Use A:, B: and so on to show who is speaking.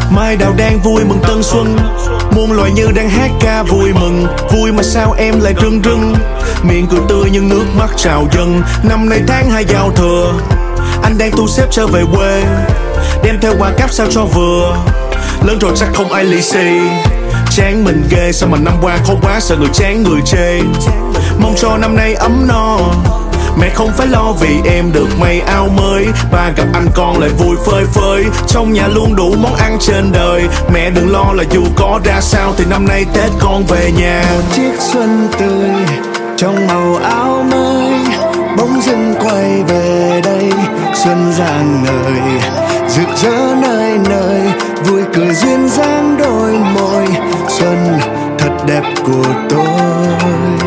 A: Mai đào đang vui mừng tân xuân, muôn loài như đang hát ca vui mừng. Vui mà sao em lại rưng rưng, miệng cười tươi nhưng nước mắt trào dâng. Năm nay tháng 2 giao thừa, anh đang thu xếp trở về quê, đem theo quà cáp sao cho vừa. Lớn rồi chắc không ai lì xì, chán mình ghê sao mà năm qua khó quá, sợ người chán người chê. Mong cho năm nay ấm no, mẹ không phải lo vì em được may áo mới. Ba gặp anh con lại vui phơi phới, trong nhà luôn đủ món ăn trên đời. Mẹ đừng lo là dù có ra sao thì năm nay Tết con về nhà.
B: Một chiếc xuân tươi trong màu áo mới bỗng dưng quay về đây. Xuân rạng ngời rực rỡ nơi nơi, vui cười duyên dáng đôi môi. Xuân thật đẹp của tôi.